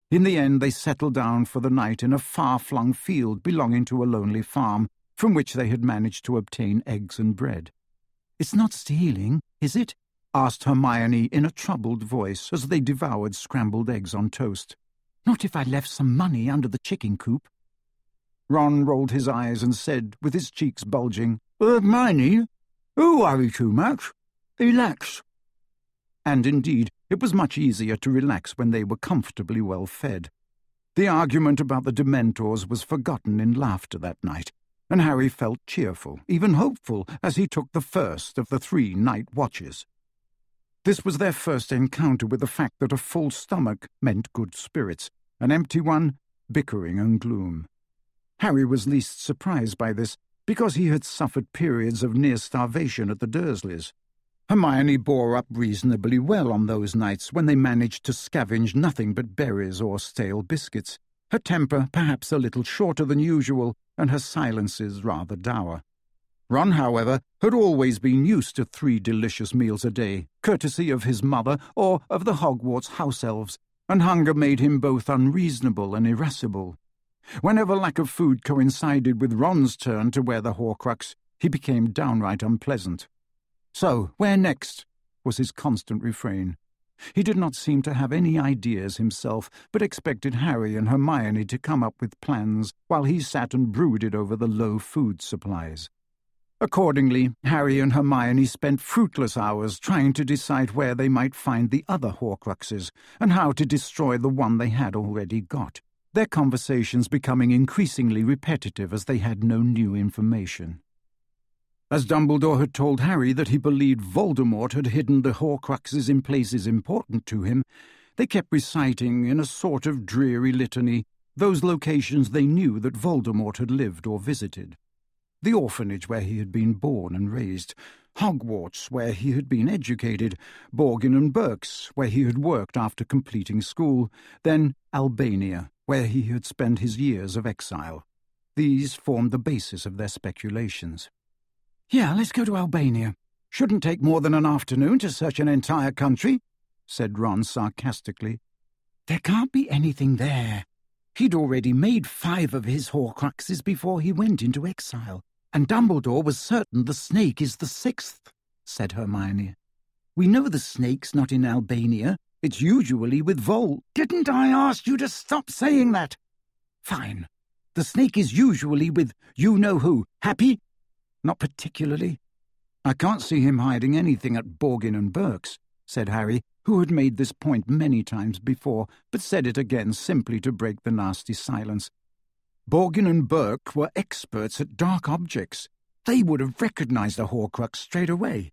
In the end, they settled down for the night in a far-flung field belonging to a lonely farm, from which they had managed to obtain eggs and bread. "It's not stealing, is it?" asked Hermione in a troubled voice as they devoured scrambled eggs on toast. "Not if I left some money under the chicken coop." Ron rolled his eyes and said, with his cheeks bulging, "Hermione, you worry too much. Relax." And indeed, it was much easier to relax when they were comfortably well fed. The argument about the Dementors was forgotten in laughter that night, and Harry felt cheerful, even hopeful, as he took the first of the 3 night watches. This was their first encounter with the fact that a full stomach meant good spirits, an empty one, bickering and gloom. Harry was least surprised by this, because he had suffered periods of near starvation at the Dursleys. Hermione bore up reasonably well on those nights when they managed to scavenge nothing but berries or stale biscuits, her temper perhaps a little shorter than usual, and her silences rather dour. Ron, however, had always been used to 3 delicious meals a day, courtesy of his mother or of the Hogwarts house elves, and hunger made him both unreasonable and irascible. Whenever lack of food coincided with Ron's turn to wear the Horcrux, he became downright unpleasant. "So, where next?" was his constant refrain. He did not seem to have any ideas himself, but expected Harry and Hermione to come up with plans while he sat and brooded over the low food supplies. Accordingly, Harry and Hermione spent fruitless hours trying to decide where they might find the other Horcruxes and how to destroy the one they had already got, their conversations becoming increasingly repetitive as they had no new information. As Dumbledore had told Harry that he believed Voldemort had hidden the Horcruxes in places important to him, they kept reciting in a sort of dreary litany those locations they knew that Voldemort had lived or visited. The orphanage where he had been born and raised, Hogwarts where he had been educated, Borgin and Berks where he had worked after completing school, then Albania where he had spent his years of exile. These formed the basis of their speculations. "Yeah, let's go to Albania. Shouldn't take more than an afternoon to search an entire country," said Ron sarcastically. "There can't be anything there. He'd already made 5 of his Horcruxes before he went into exile, and Dumbledore was certain the snake is the 6th, said Hermione. "We know the snake's not in Albania. It's usually with Vol." "Didn't I ask you to stop saying that?" "Fine. The snake is usually with you-know-who. Happy?" "Not particularly." "I can't see him hiding anything at Borgin and Berks," said Harry, who had made this point many times before, but said it again simply to break the nasty silence. Borgin and Berk were experts at dark objects. They would have recognized a Horcrux straight away.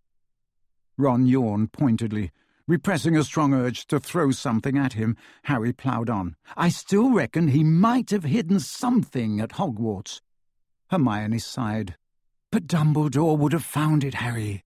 Ron yawned pointedly. Repressing a strong urge to throw something at him, Harry ploughed on. "I still reckon he might have hidden something at Hogwarts." Hermione sighed. "But Dumbledore would have found it, Harry."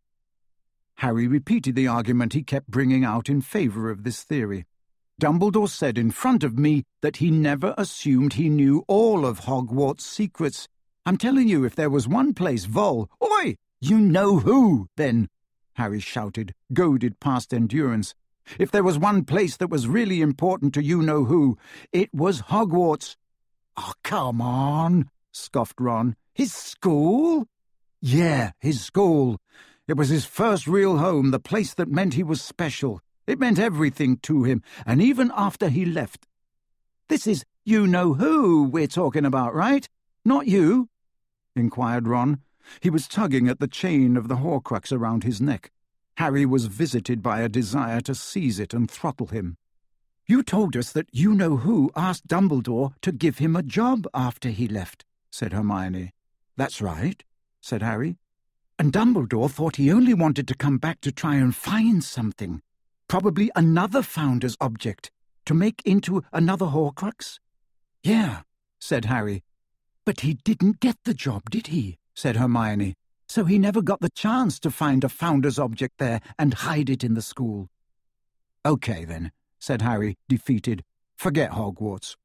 Harry repeated the argument he kept bringing out in favour of this theory. "Dumbledore said in front of me that he never assumed he knew all of Hogwarts' secrets. I'm telling you, if there was one place Oi! You know who, then!" Harry shouted, goaded past endurance. "If there was one place that was really important to you-know-who, it was Hogwarts." "Oh, come on," scoffed Ron. "His school?" "Yeah, his school. It was his first real home, the place that meant he was special. It meant everything to him, and even after he left. This is you-know-who we're talking about, right? Not you?" inquired Ron. He was tugging at the chain of the Horcrux around his neck. Harry was visited by a desire to seize it and throttle him. "You told us that you-know-who asked Dumbledore to give him a job after he left," said Hermione. "That's right," said Harry. "And Dumbledore thought he only wanted to come back to try and find something. Probably another Founder's object, to make into another Horcrux?" "Yeah," said Harry. "But he didn't get the job, did he?" said Hermione. "So he never got the chance to find a Founder's object there and hide it in the school." "Okay, then," said Harry, defeated. "Forget Hogwarts."